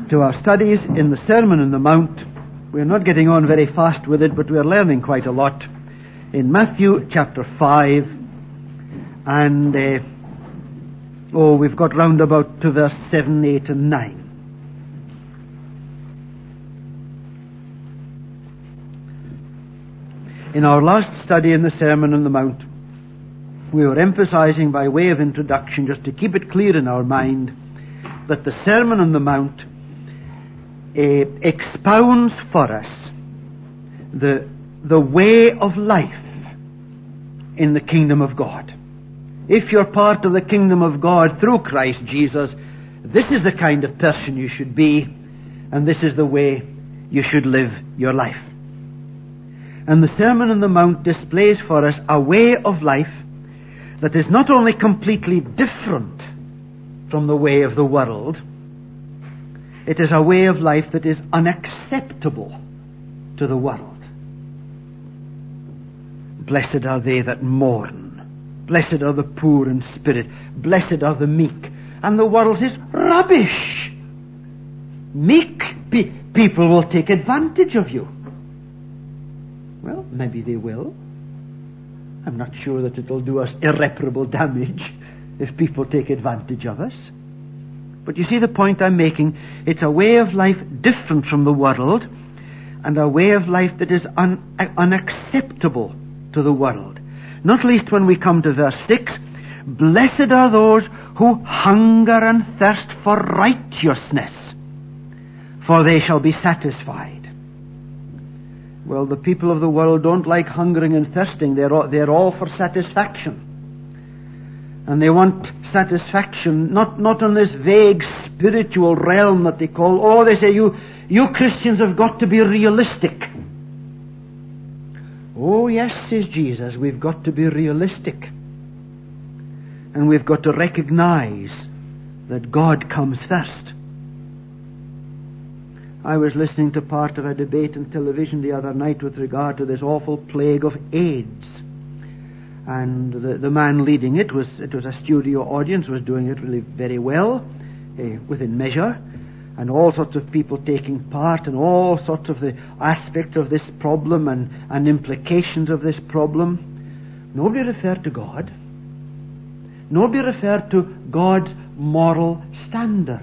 to our studies in the Sermon on the Mount. We're not getting on very fast with it, but we're learning quite a lot. In Matthew chapter 5, and we've got round about to verse 7, 8 and 9. In our last study in the Sermon on the Mount, we were emphasizing by way of introduction, just to keep it clear in our mind, that the Sermon on the Mount expounds for us the way of life in the kingdom of God. If you're part of the kingdom of God through Christ Jesus, this is the kind of person you should be, and this is the way you should live your life. And the Sermon on the Mount displays for us a way of life that is not only completely different from the way of the world, it is a way of life that is unacceptable to the world. Blessed are they that mourn. Blessed are the poor in spirit. Blessed are the meek. And the world says, rubbish. Meek people will take advantage of you. Well, maybe they will. I'm not sure that it'll do us irreparable damage if people take advantage of us. But you see the point I'm making? It's a way of life different from the world, and a way of life that is unacceptable to the world. Not least when we come to verse 6, blessed are those who hunger and thirst for righteousness, for they shall be satisfied. Well, the people of the world don't like hungering and thirsting. They're all for satisfaction. And they want satisfaction, not in this vague spiritual realm that they call, they say, you Christians have got to be realistic. Oh yes, says Jesus, we've got to be realistic. And we've got to recognize that God comes first. I was listening to part of a debate on television the other night with regard to this awful plague of AIDS. And the man leading it was a studio audience, was doing it really very well, within measure, and all sorts of people taking part, and all sorts of the aspects of this problem and implications of this problem. Nobody referred to God. Nobody referred to God's moral standards.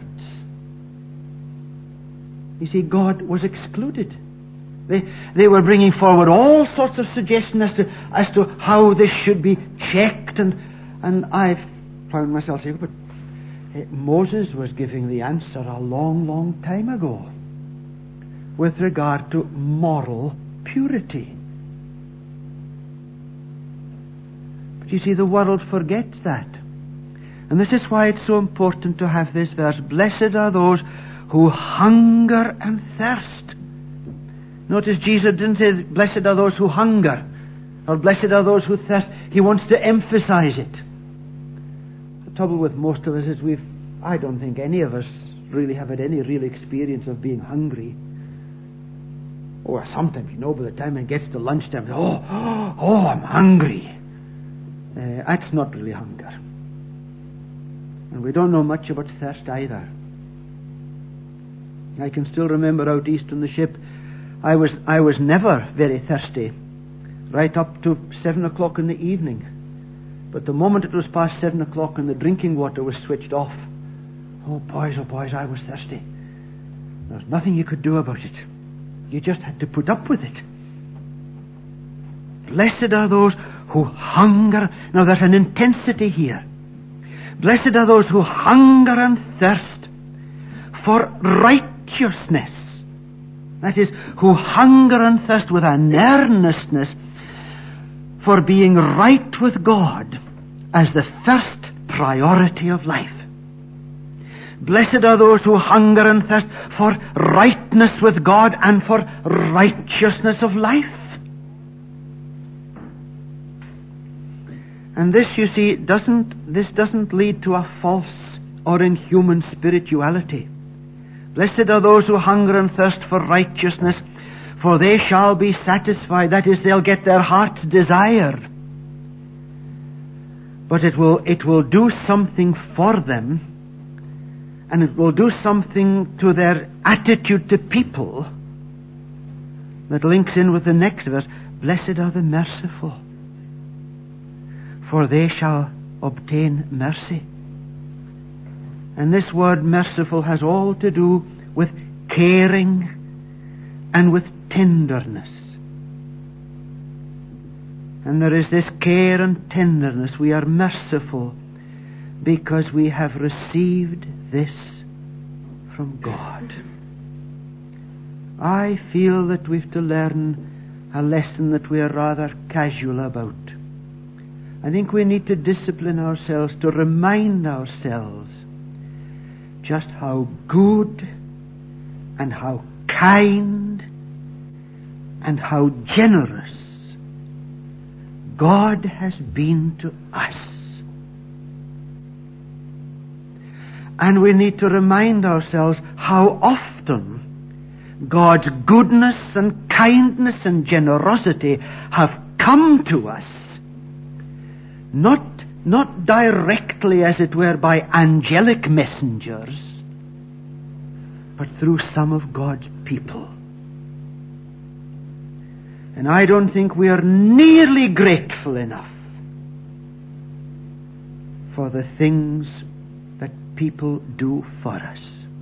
You see, God was excluded. They were bringing forward all sorts of suggestions as to how this should be checked, and I found myself saying, but Moses was giving the answer a long, long time ago with regard to moral purity. But you see, the world forgets that. And this is why it's so important to have this verse, blessed are those who hunger and thirst. Notice Jesus didn't say, blessed are those who hunger, or blessed are those who thirst. He wants to emphasize it. The trouble with most of us is I don't think any of us really have had any real experience of being hungry. Or sometimes, by the time it gets to lunchtime, I'm hungry. That's not really hunger. And we don't know much about thirst either. I can still remember out east on the ship, I was never very thirsty, right up to 7 o'clock in the evening. But the moment it was past 7 o'clock and the drinking water was switched off, oh boys, I was thirsty. There was nothing you could do about it. You just had to put up with it. Blessed are those who hunger. Now there's an intensity here. Blessed are those who hunger and thirst for righteousness. That is, who hunger and thirst with an earnestness for being right with God as the first priority of life. Blessed are those who hunger and thirst for rightness with God and for righteousness of life. And this, you see, doesn't lead to a false or inhuman spirituality. Blessed are those who hunger and thirst for righteousness, for they shall be satisfied. That is, they'll get their heart's desire. But it will do something for them and it will do something to their attitude to people that links in with the next verse. Blessed are the merciful, for they shall obtain mercy. And this word merciful has all to do with caring and with tenderness. And there is this care and tenderness. We are merciful because we have received this from God. I feel that we've to learn a lesson that we are rather casual about. I think we need to discipline ourselves to remind ourselves just how good and how kind and how generous God has been to us. And we need to remind ourselves how often God's goodness and kindness and generosity have come to us, not directly, as it were, by angelic messengers, but through some of God's people. And I don't think we are nearly grateful enough for the things that people do for us.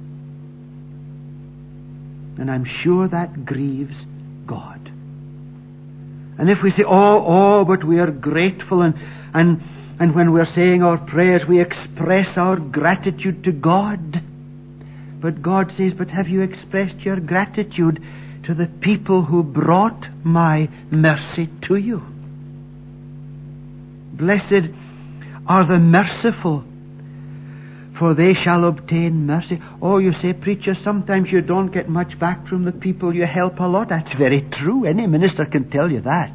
And I'm sure that grieves God. And if we say, but we are grateful, and when we're saying our prayers, we express our gratitude to God. But God says, but have you expressed your gratitude to the people who brought my mercy to you? Blessed are the merciful, for they shall obtain mercy. Oh, you say, preacher, sometimes you don't get much back from the people you help a lot. That's very true. Any minister can tell you that.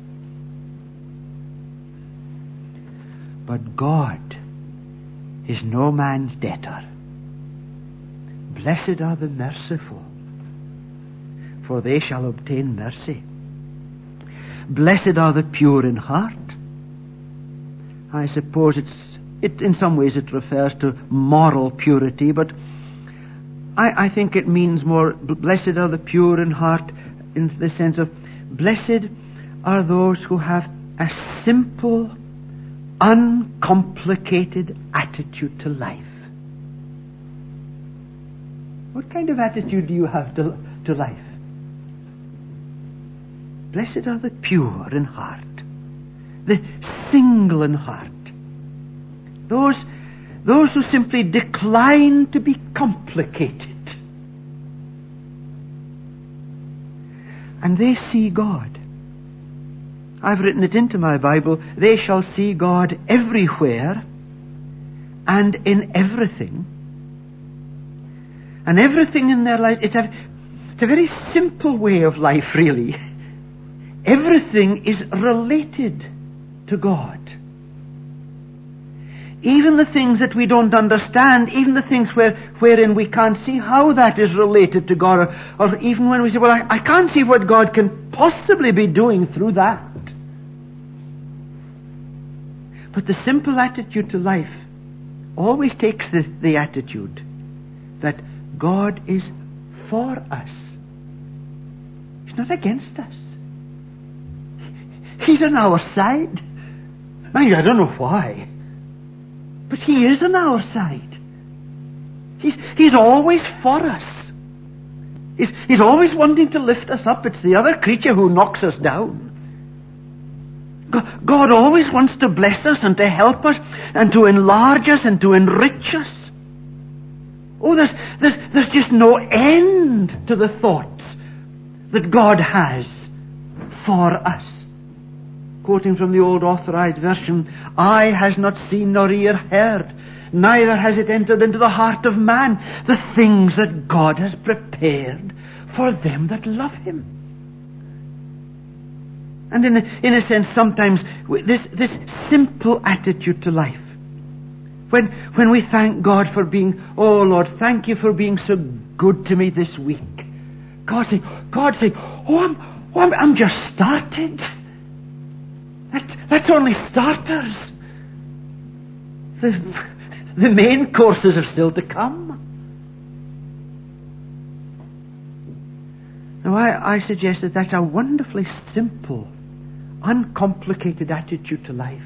But God is no man's debtor. Blessed are the merciful, for they shall obtain mercy. Blessed are the pure in heart. I suppose it in some ways it refers to moral purity, but I think it means more, blessed are the pure in heart, in the sense of blessed are those who have a simple, uncomplicated attitude to life. What kind of attitude do you have to life? Blessed are the pure in heart, the single in heart, those who simply decline to be complicated. And they see God. I've written it into my Bible. They shall see God everywhere and in everything. And everything in their life, it's a very simple way of life, really. Everything is related to God. Even the things that we don't understand, even the things wherein we can't see how that is related to God, or even when we say, well, I can't see what God can possibly be doing through that. But the simple attitude to life always takes the attitude that God is for us. He's not against us. He's on our side. Mind you, I don't know why, but He is on our side. He's always for us. He's always wanting to lift us up. It's the other creature who knocks us down. God always wants to bless us and to help us and to enlarge us and to enrich us. Oh, there's just no end to the thoughts that God has for us. Quoting from the old Authorized Version, eye has not seen nor ear heard, neither has it entered into the heart of man, the things that God has prepared for them that love Him. And in a sense, sometimes this simple attitude to life, when we thank God for being, oh Lord, thank you for being so good to me this week. God saying, I'm just started. That's only starters. The main courses are still to come. Now, I suggest that that's a wonderfully simple, uncomplicated attitude to life.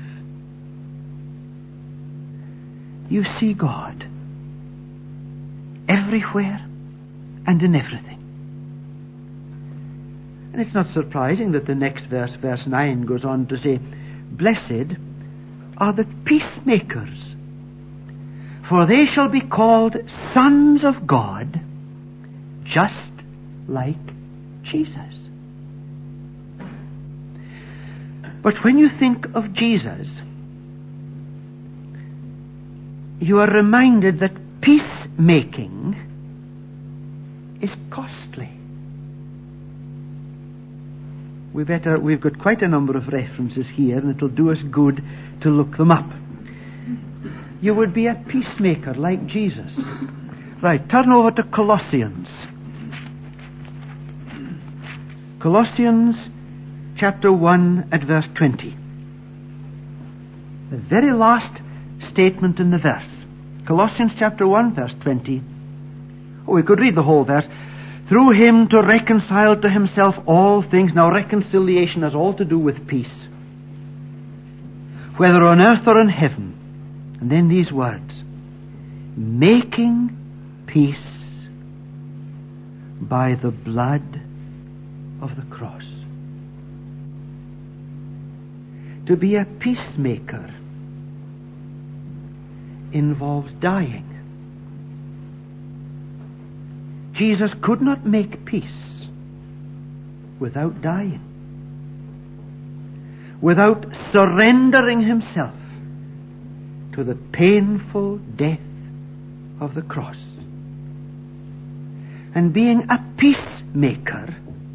You see God everywhere and in everything. And it's not surprising that the next verse, verse 9, goes on to say, "Blessed are the peacemakers, for they shall be called sons of God, just like Jesus." But when you think of Jesus, you are reminded that peacemaking is costly. We've got quite a number of references here, and it'll do us good to look them up. You would be a peacemaker like Jesus. Right, turn over to Colossians. Colossians chapter 1 at verse 20. The very last statement in the verse. Colossians chapter 1 verse 20. Oh, we could read the whole verse. "Through him to reconcile to himself all things." Now, reconciliation has all to do with peace, whether on earth or in heaven. And then these words, "making peace by the blood of the cross." To be a peacemaker involves dying. Jesus could not make peace without dying, without surrendering himself to the painful death of the cross. And being a peacemaker,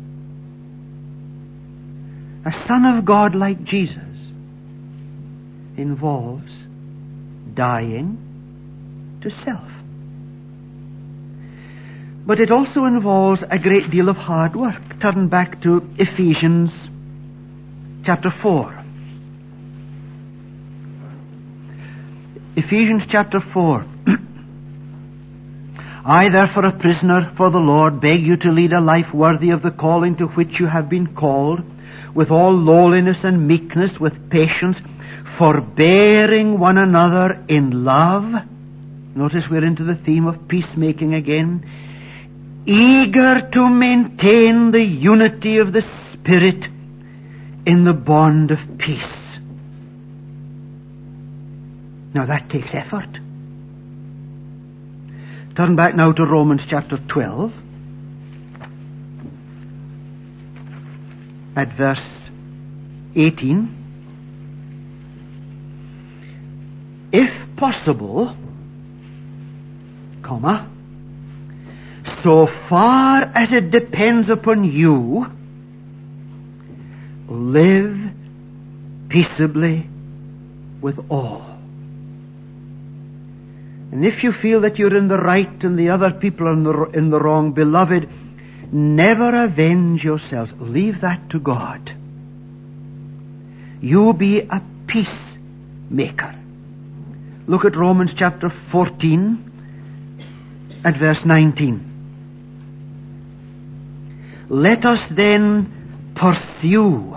a son of God like Jesus, involves dying to self. But it also involves a great deal of hard work. Turn back to Ephesians chapter 4. Ephesians chapter 4. "I, therefore, a prisoner for the Lord, beg you to lead a life worthy of the calling to which you have been called, with all lowliness and meekness, with patience, forbearing one another in love." Notice we're into the theme of peacemaking again. "Eager to maintain the unity of the Spirit in the bond of peace." Now that takes effort. Turn back now to Romans chapter 12. At verse 18. "If possible, comma, so far as it depends upon you, live peaceably with all." And if you feel that you're in the right and the other people are in the wrong, beloved, never avenge yourselves. Leave that to God. You be a peacemaker. Look at Romans chapter 14 at verse 19. "Let us then pursue."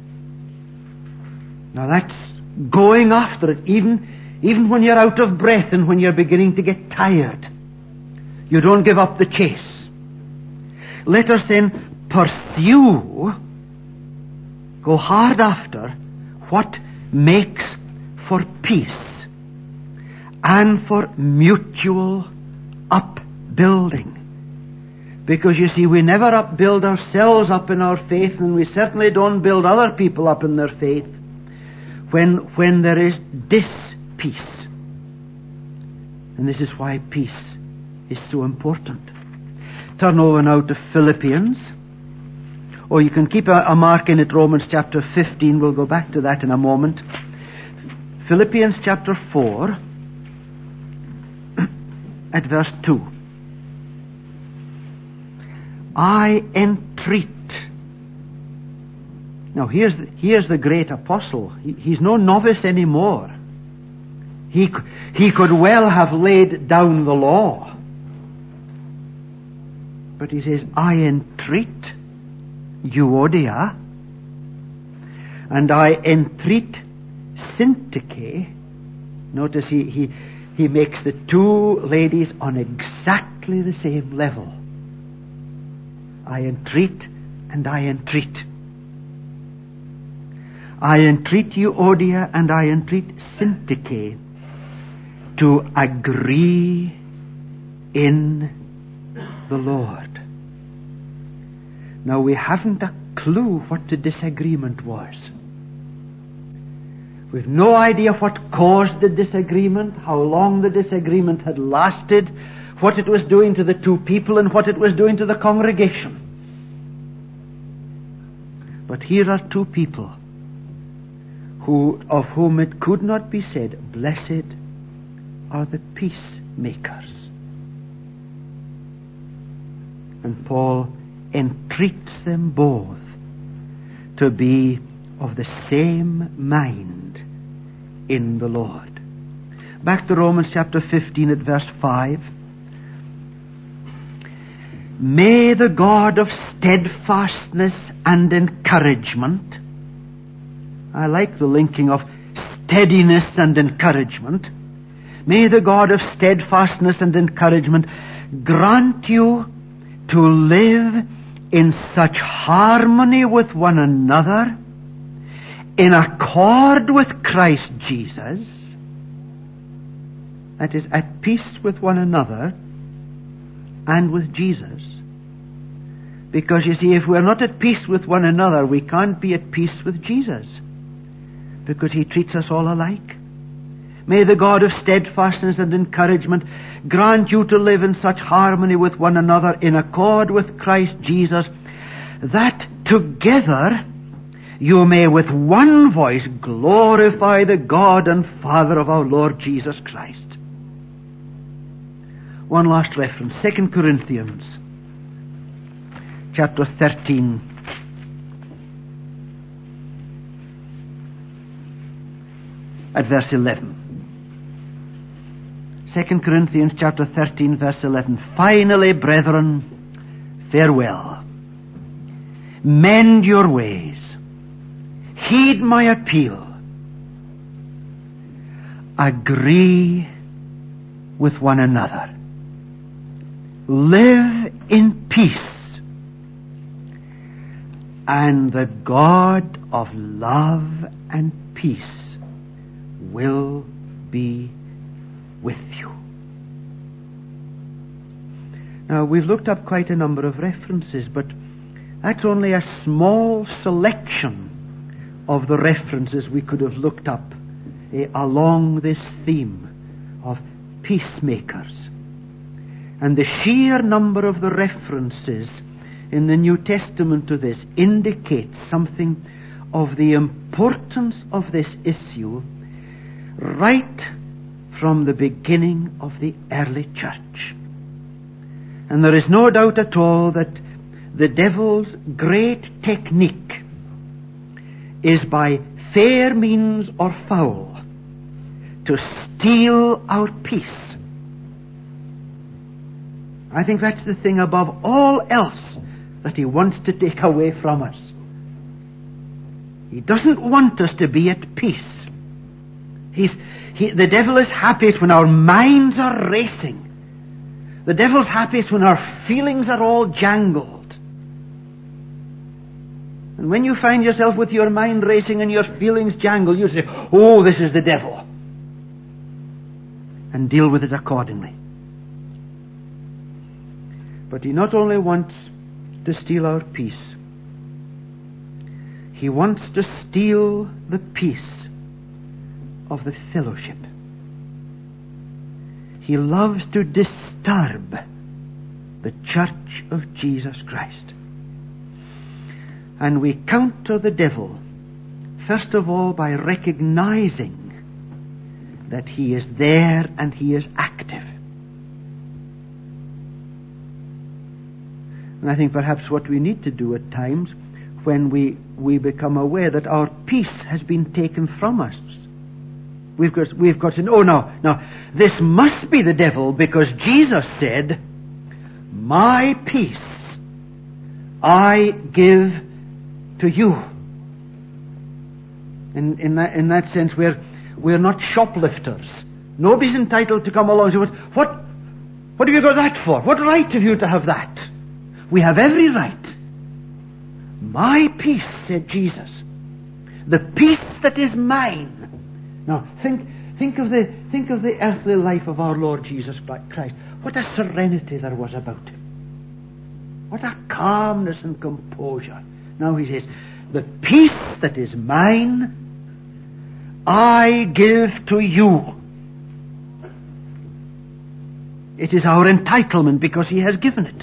Now that's going after it, even when you're out of breath and when you're beginning to get tired. You don't give up the chase. "Let us then pursue," go hard after, "what makes for peace and for mutual upbuilding." Because you see, we never upbuild ourselves up in our faith, and we certainly don't build other people up in their faith when there is dis-peace. And this is why peace is so important. Turn over now to Philippians. Or you can keep a mark in it, Romans chapter 15. We'll go back to that in a moment. Philippians chapter 4 at verse 2. "I entreat." Now here's the great apostle. He's no novice anymore. He could well have laid down the law. But he says, I entreat Euodia, and I entreat Syntyche. Notice he makes the two ladies on exactly the same level. I entreat and I entreat. I entreat Euodia and I entreat Syntyche to agree in the Lord. Now we haven't a clue what the disagreement was. We've no idea what caused the disagreement, how long the disagreement had lasted, what it was doing to the two people and what it was doing to the congregation. But here are two people of whom it could not be said, blessed are the peacemakers. And Paul entreats them both to be of the same mind in the Lord. Back to Romans chapter 15 at verse 5. May the God of steadfastness and encouragement, I like the linking of steadiness and encouragement, may the God of steadfastness and encouragement grant you to live in such harmony with one another, in accord with Christ Jesus, that is, at peace with one another and with Jesus. Because you see, if we're not at peace with one another, we can't be at peace with Jesus, because he treats us all alike. May the God of steadfastness and encouragement grant you to live in such harmony with one another, in accord with Christ Jesus, that together you may with one voice glorify the God and Father of our Lord Jesus Christ. One last reference, 2 Corinthians chapter 13. At verse 11. 2 Corinthians chapter 13 verse 11. Finally, brethren, farewell. Mend your ways. Heed my appeal. Agree with one another. Live in peace. And the God of love and peace will be with you. Now, we've looked up quite a number of references, but that's only a small selection of the references we could have looked up along this theme of peacemakers. And the sheer number of the references in the New Testament to this indicates something of the importance of this issue right from the beginning of the early church. And there is no doubt at all that the devil's great technique is by fair means or foul to steal our peace. I think that's the thing above all else that he wants to take away from us. He doesn't want us to be at peace. The devil is happiest when our minds are racing. The devil's happiest when our feelings are all jangled. And when you find yourself with your mind racing and your feelings jangled, you say, oh, this is the devil. And deal with it accordingly. But he not only wants to steal our peace, he wants to steal the peace of the fellowship. He loves to disturb the church of Jesus Christ. And we counter the devil, first of all, by recognizing that he is there and he is active. And I think perhaps what we need to do at times when we become aware that our peace has been taken from us We've got to know, now, this must be the devil, because Jesus said, my peace I give to you. In that sense, we're not shoplifters. Nobody's entitled to come along and say, what have you got that for? What right have you to have that? We have every right. My peace, said Jesus, the peace that is mine. Now, think of the earthly life of our Lord Jesus Christ. What a serenity there was about him. What a calmness and composure. Now he says, the peace that is mine, I give to you. It is our entitlement because he has given it.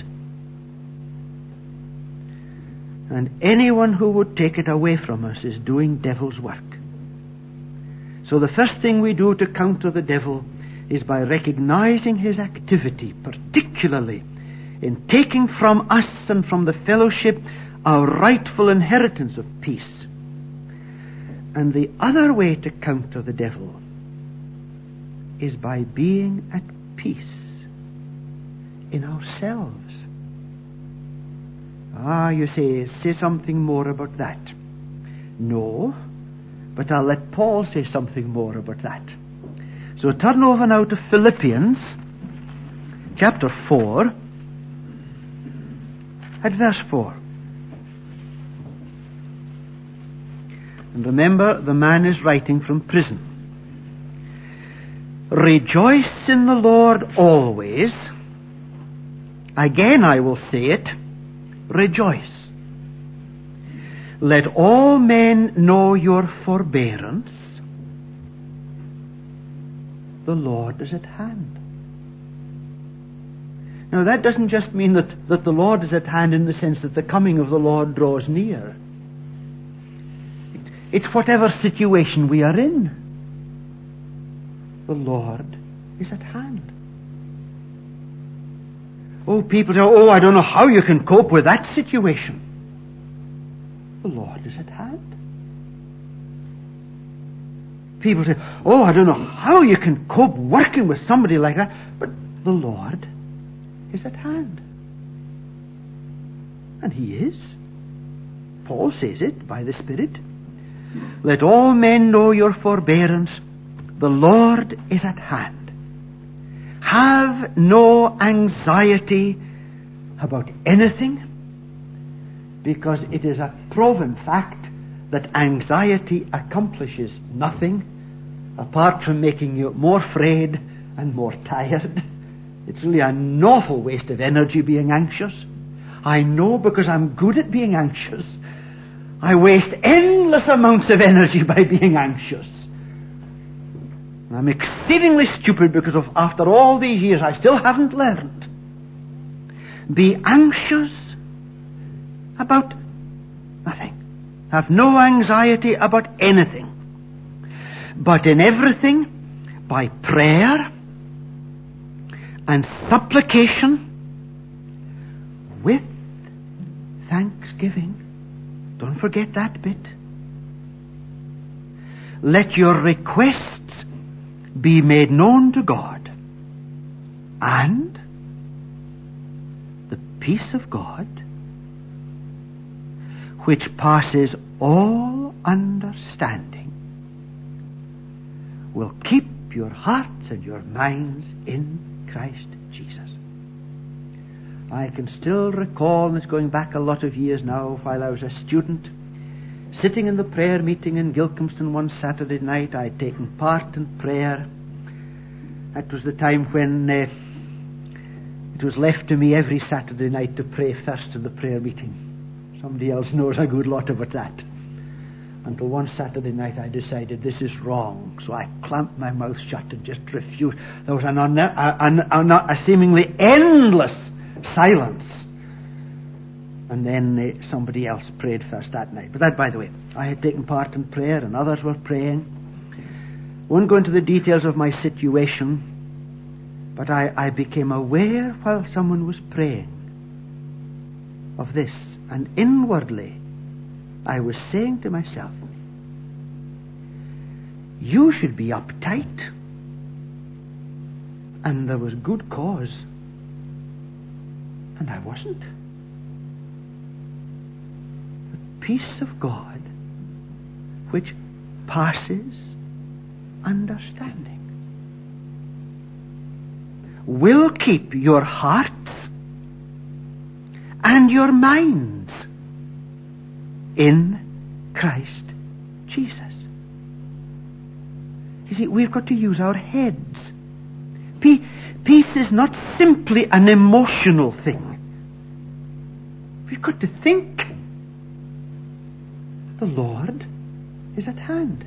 And anyone who would take it away from us is doing devil's work. So the first thing we do to counter the devil is by recognizing his activity, particularly in taking from us and from the fellowship our rightful inheritance of peace. And the other way to counter the devil is by being at peace in ourselves. You say something more about that. No, but I'll let Paul say something more about that. So turn over now to Philippians chapter 4 at verse 4. And remember, the man is writing from prison. Rejoice in the Lord always. Again I will say it, rejoice. Let all men know your forbearance. The Lord is at hand. Now that doesn't just mean that the Lord is at hand in the sense that the coming of the Lord draws near. It's whatever situation we are in. The Lord is at hand. People say, I don't know how you can cope with that situation. The Lord is at hand. People say, I don't know how you can cope working with somebody like that. But the Lord is at hand. And he is. Paul says it by the Spirit. Let all men know your forbearance. The Lord is at hand. Have no anxiety about anything, because it is a proven fact that anxiety accomplishes nothing apart from making you more afraid and more tired. It's really an awful waste of energy being anxious. I know, because I'm good at being anxious. I waste endless amounts of energy by being anxious. I'm exceedingly stupid because after all these years I still haven't learned. Be anxious about nothing. Have no anxiety about anything. But in everything, by prayer and supplication with thanksgiving. Don't forget that bit. Let your requests be made known to God, and the peace of God, which passes all understanding, will keep your hearts and your minds in Christ Jesus. I can still recall, and it's going back a lot of years now, while I was a student, sitting in the prayer meeting in Gilcomston one Saturday night. I had taken part in prayer. That was the time when it was left to me every Saturday night to pray first in the prayer meeting. Somebody else knows a good lot about that. Until one Saturday night I decided this is wrong. So I clamped my mouth shut and just refused. There was a seemingly endless silence. And then somebody else prayed first that night. But that, by the way, I had taken part in prayer and others were praying. I won't go into the details of my situation, but I became aware while someone was praying of this. And inwardly, I was saying to myself, you should be uptight. And there was good cause. And I wasn't. The peace of God, which passes understanding, will keep your hearts and your minds in Christ Jesus. You see, we've got to use our heads. Peace is not simply an emotional thing. We've got to think. The Lord is at hand.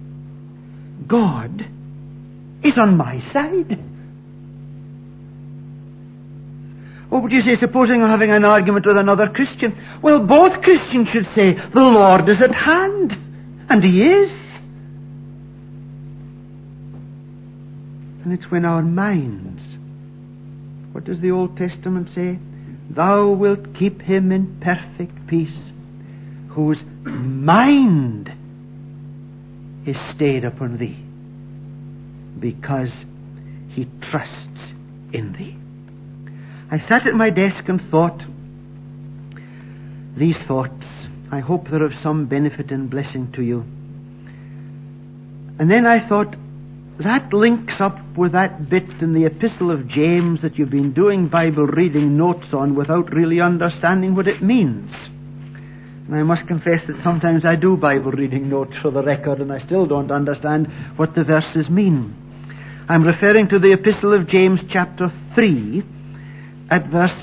God is on my side. What would you say, supposing I'm having an argument with another Christian? Well, both Christians should say, the Lord is at hand. And He is. And it's when our minds, what does the Old Testament say? Thou wilt keep him in perfect peace, whose mind is stayed upon thee, because he trusts in thee. I sat at my desk and thought these thoughts. I hope they're of some benefit and blessing to you. And then I thought, that links up with that bit in the Epistle of James that you've been doing Bible reading notes on without really understanding what it means. And I must confess that sometimes I do Bible reading notes for the record, and I still don't understand what the verses mean. I'm referring to the Epistle of James chapter 3 at verse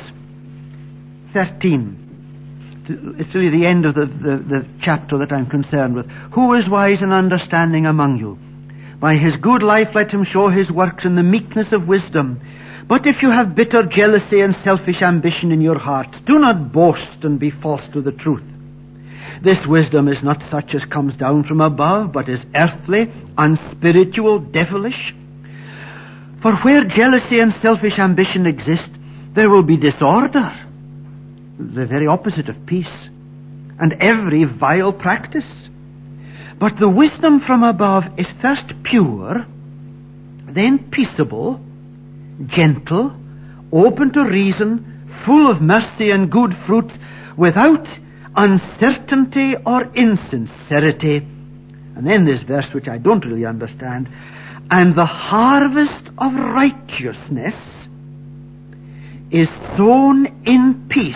13. It's really the end of the chapter that I'm concerned with. Who is wise and understanding among you? By his good life let him show his works in the meekness of wisdom. But if you have bitter jealousy and selfish ambition in your hearts, do not boast and be false to the truth. This wisdom is not such as comes down from above, but is earthly, unspiritual, devilish. For where jealousy and selfish ambition exist, there will be disorder, the very opposite of peace, and every vile practice. But the wisdom from above is first pure, then peaceable, gentle, open to reason, full of mercy and good fruits, without uncertainty or insincerity. And then this verse, which I don't really understand, and the harvest of righteousness is sown in peace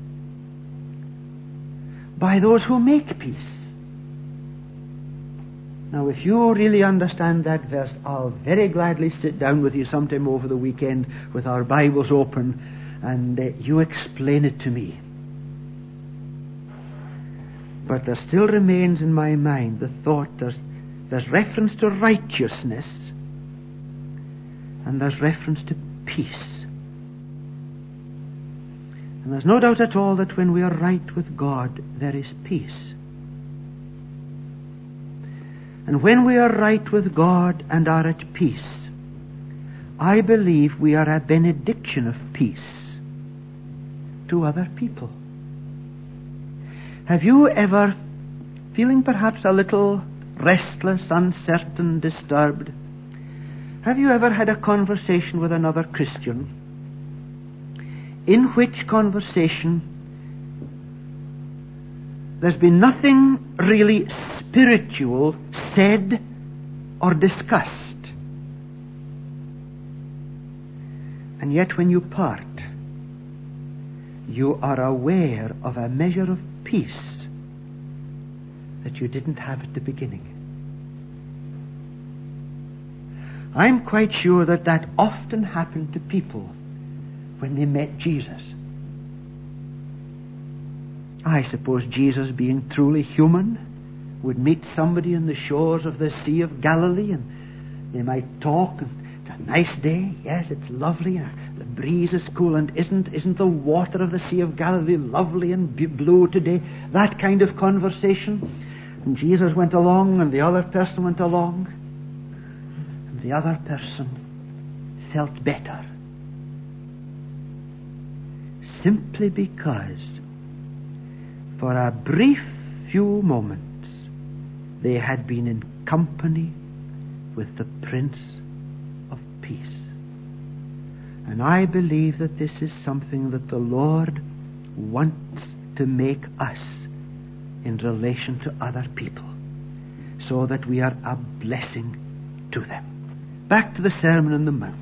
by those who make peace. Now, if you really understand that verse, I'll very gladly sit down with you sometime over the weekend with our Bibles open and you explain it to me. But there still remains in my mind the thought there's reference to righteousness and there's reference to peace. And there's no doubt at all that when we are right with God, there is peace. And when we are right with God and are at peace, I believe we are a benediction of peace to other people. Have you ever, feeling perhaps a little restless, uncertain, disturbed, have you ever had a conversation with another Christian in which conversation there's been nothing really spiritual said or discussed, and yet when you part, you are aware of a measure of peace that you didn't have at the beginning? I'm quite sure that often happened to people when they met Jesus. I suppose Jesus, being truly human, would meet somebody on the shores of the Sea of Galilee, and they might talk, and it's a nice day, yes, it's lovely, the breeze is cool, and isn't the water of the Sea of Galilee lovely and blue today? That kind of conversation. And Jesus went along, and the other person went along, and the other person felt better, simply because for a brief few moments they had been in company with the Prince of Peace. And I believe that this is something that the Lord wants to make us in relation to other people, so that we are a blessing to them. Back to the Sermon on the Mount.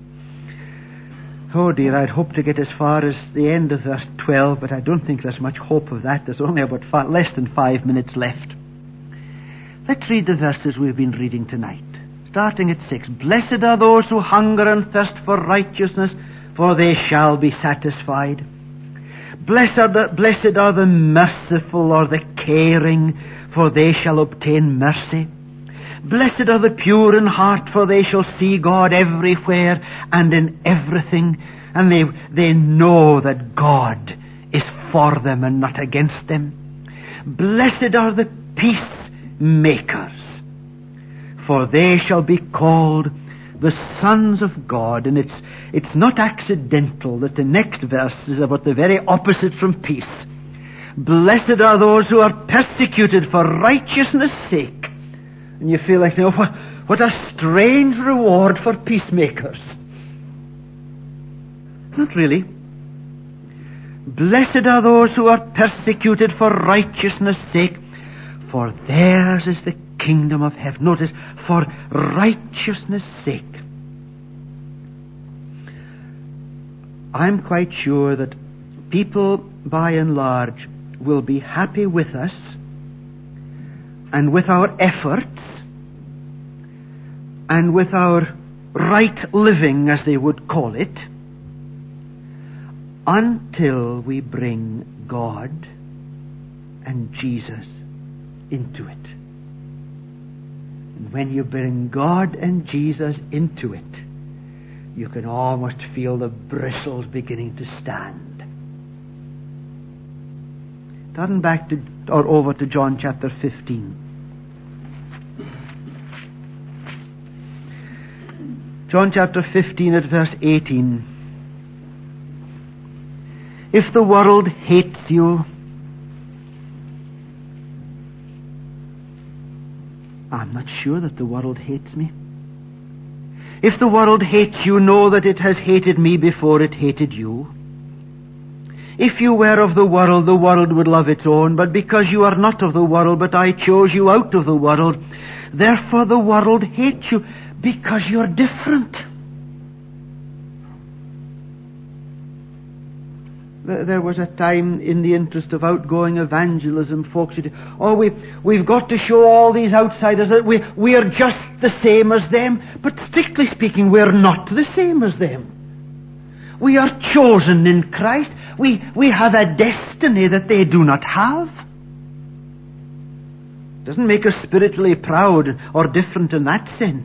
Oh dear, I'd hoped to get as far as the end of verse 12, but I don't think there's much hope of that. There's only about less than 5 minutes left. Let's read the verses we've been reading tonight. Starting at 6. Blessed are those who hunger and thirst for righteousness, for they shall be satisfied. Blessed are the merciful or the caring, for they shall obtain mercy. Blessed are the pure in heart, for they shall see God everywhere and in everything, and they know that God is for them and not against them. Blessed are the peacemakers, for they shall be called the sons of God. And it's not accidental that the next verse is about the very opposite from peace. Blessed are those who are persecuted for righteousness' sake. And you feel like saying, oh, what a strange reward for peacemakers. Not really. Blessed are those who are persecuted for righteousness' sake, for theirs is the kingdom of heaven. Notice, for righteousness' sake. I'm quite sure that people, by and large, will be happy with us and with our efforts and with our right living, as they would call it, until we bring God and Jesus into it. And when you bring God and Jesus into it, you can almost feel the bristles beginning to stand. Turn back to, or over to John chapter 15. John chapter 15 at verse 18. If the world hates you, I'm not sure that the world hates me. If the world hates you, know that it has hated me before it hated you. If you were of the world would love its own. But because you are not of the world, but I chose you out of the world, therefore the world hates you, because you're different. There was a time, in the interest of outgoing evangelism, folks said, we've got to show all these outsiders that we are just the same as them. But strictly speaking, we're not the same as them. We are chosen in Christ. We have a destiny that they do not have. Doesn't make us spiritually proud or different in that sense.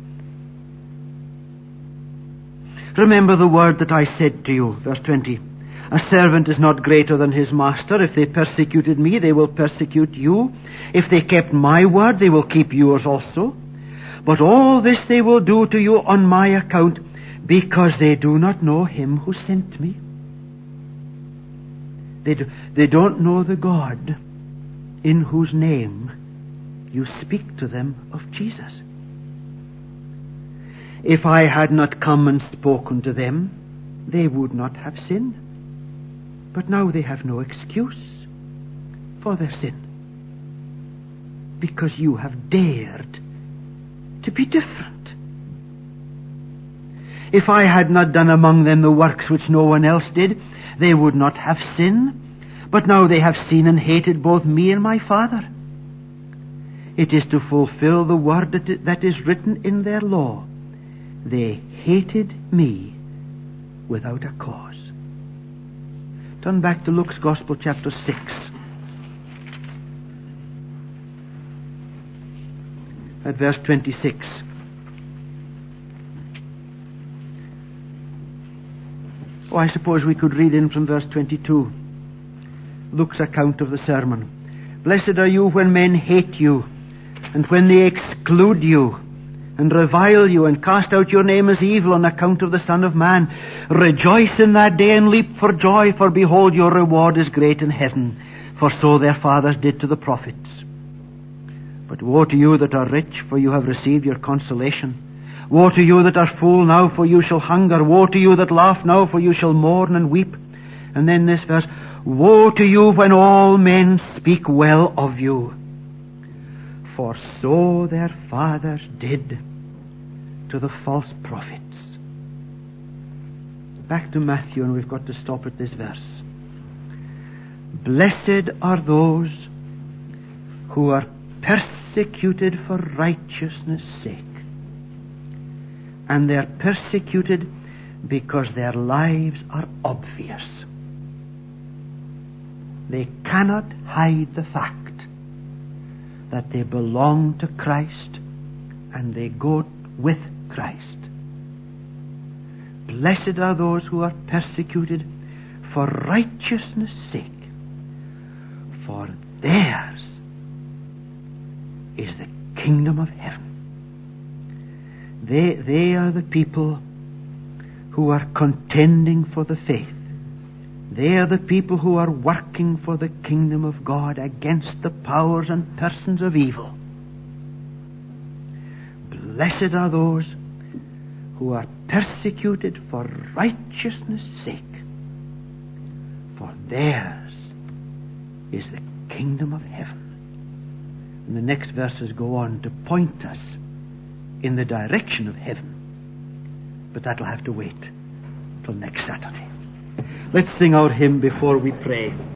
Remember the word that I said to you, verse 20. A servant is not greater than his master. If they persecuted me, they will persecute you. If they kept my word, they will keep yours also. But all this they will do to you on my account, because they do not know him who sent me. They don't know the God in whose name you speak to them of Jesus. If I had not come and spoken to them, they would not have sinned. But now they have no excuse for their sin, because you have dared to be different. If I had not done among them the works which no one else did, they would not have sinned. But now they have seen and hated both me and my Father. It is to fulfill the word that is written in their law. They hated me without a cause. Turn back to Luke's Gospel, chapter 6. At verse 26. Oh, I suppose we could read in from verse 22. Luke's account of the sermon. Blessed are you when men hate you, and when they exclude you, and revile you, and cast out your name as evil on account of the Son of Man. Rejoice in that day and leap for joy, for behold, your reward is great in heaven, for so their fathers did to the prophets. But woe to you that are rich, for you have received your consolation. Woe to you that are full now, for you shall hunger. Woe to you that laugh now, for you shall mourn and weep. And then this verse, woe to you when all men speak well of you. For so their fathers did to the false prophets. Back to Matthew, and we've got to stop at this verse. Blessed are those who are persecuted for righteousness' sake. And they're persecuted because their lives are obvious. They cannot hide the fact that they belong to Christ and they go with Christ. Blessed are those who are persecuted for righteousness' sake, for theirs is the kingdom of heaven. They are the people who are contending for the faith. They are the people who are working for the kingdom of God against the powers and persons of evil. Blessed are those who are persecuted for righteousness' sake, for theirs is the kingdom of heaven. And the next verses go on to point us in the direction of heaven. But that'll have to wait till next Saturday. Let's sing our hymn before we pray.